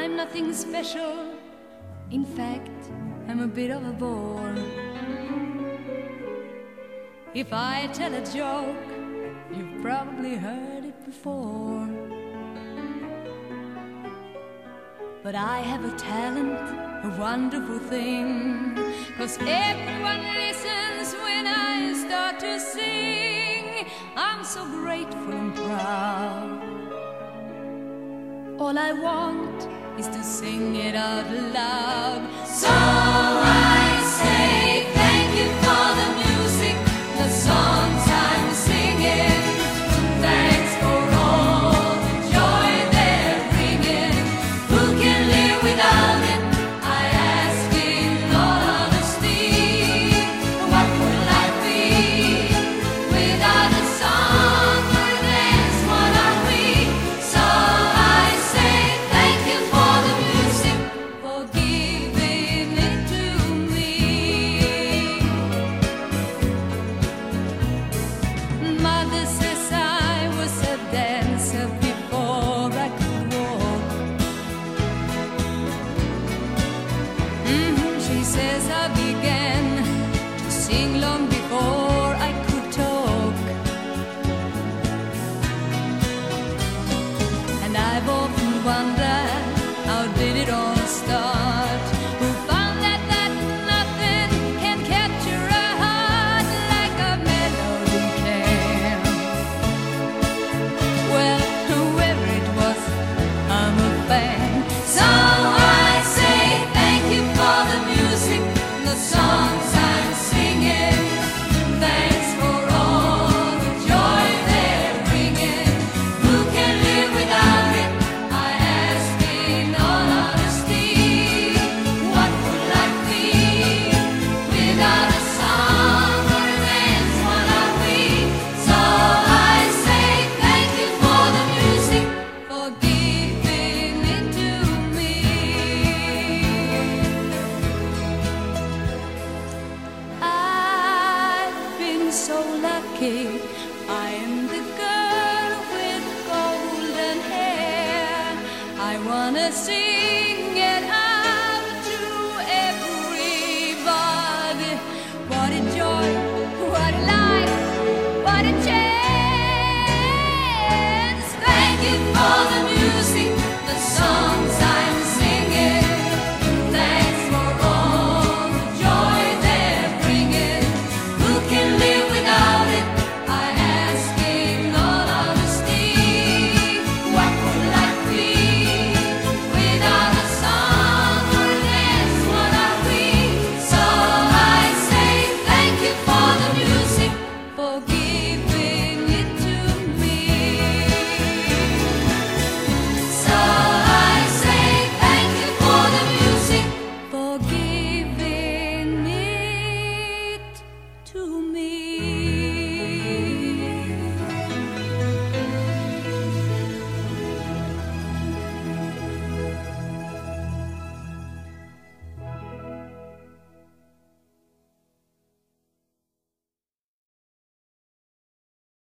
I'm nothing special. In fact, I'm a bit of a bore. If I tell a joke, you've probably heard it before. But I have a talent, a wonderful thing, 'cause everyone listens when I start to sing. I'm so grateful and proud. All I want is to sing it out loud. So I say thank you for the music, the songs I'm singing. Thanks for all the joy they're bringing. Who can live without it? I ask in all honesty. What would life be without a song or a dance? What are we? So I say thank you for the music, for giving it to me. Mother says I was a dancer before I could walk. She says I began to sing long before I could talk. And I've often wondered, how did it all start? Who found that nothing can capture a heart like a melody can? Well, whoever it was, I'm a fan. So I say thank you for the music, the songs I'm singing. Thanks for all the joy they're bringing. Who can live without it? I ask in all honesty. What would life be without a song or a dance? What are we? So I say thank you for the music, for giving it to me. I've been so lucky. I am the girl with golden hair. I wanna see